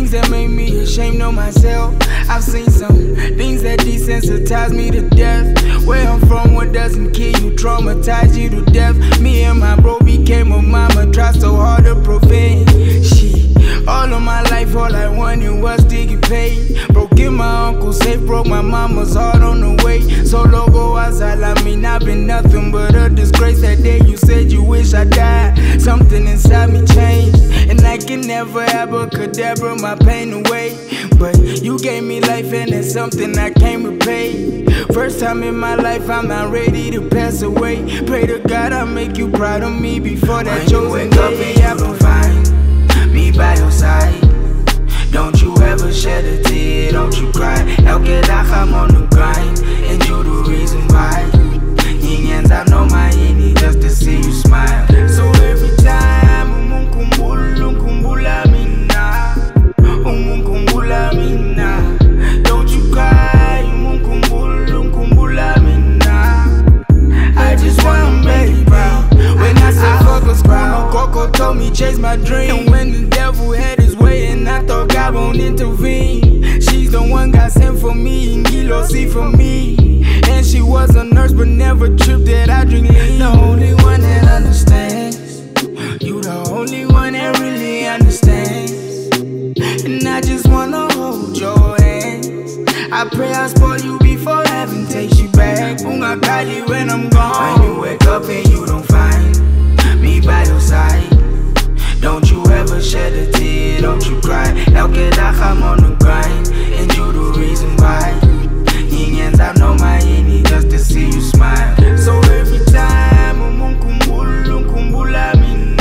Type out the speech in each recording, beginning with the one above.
things that make me ashamed of myself. I've seen some things that desensitize me to death. Where I'm from, what doesn't kill you, traumatize you to death. Me and my bro became a mama, tried so hard to profane. All of my life, all I wanted was to get paid. Broke my uncle safe, broke my mama's heart on the way. So logo asal, I mean I've been nothing but a disgrace. That day you said you wish I died, something inside me changed, and I can never abracadabra my pain away. But you gave me life and it's something I can't repay. First time in my life I'm not ready to pass away. Pray to God I'll make you proud of me before that chosen day. You don't find me by your side. Don't you ever shed a tear, don't you cry. El que I'm on the grind, and you the reason why. Yingans I know my ini just to see you smile. So every time umkumbula mina, don't you cry, umkumbula mina. I just wanna make you proud. When I said fuck a school, no Coco told me chase my dream. And when the devil had his way and I thought God won't intervene, she's the one God sent for me, and Gilo see for me. And she was a nurse but never tripped that I drink lean. The only one that understands, you the only one that really understands. And I just wanna hold your hands. I pray I spoil you before heaven takes you back. Unga Kali when I'm gone. When you wake up and you don't find me by your side, don't you ever shed a tear, don't you cry. El que I'm on the grind, and you the reason why. Yingans I know my ini just to see you smile. So every time umkumbula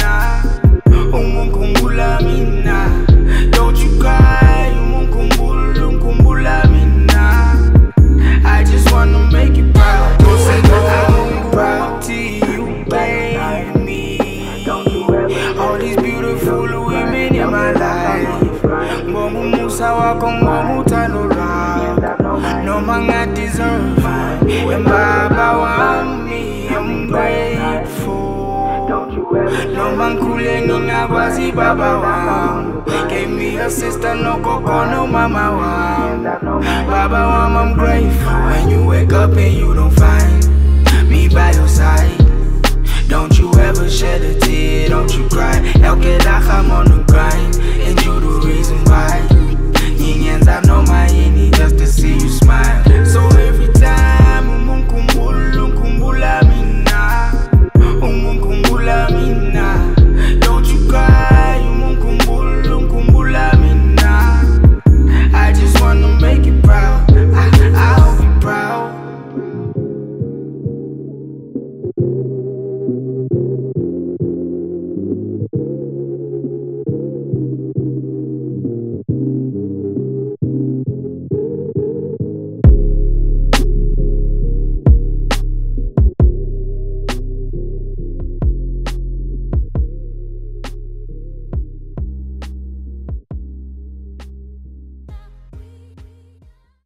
mina, don't you cry, umkumbula mina. I just wanna make you proud. I'm proud to you, baby. All these beautiful women in my life. Ngomu Musa wako ngomu tanora. No man I deserve. And Baba want me, I'm grateful. No man kuleni na wazi Baba wam. Gave me a sister, no coco, no mama wam. Baba wam, I'm grateful. When you wake up and you don't find me by your side, don't you ever shed a tear, don't you cry. El que I'm on the grind, and you the reason why.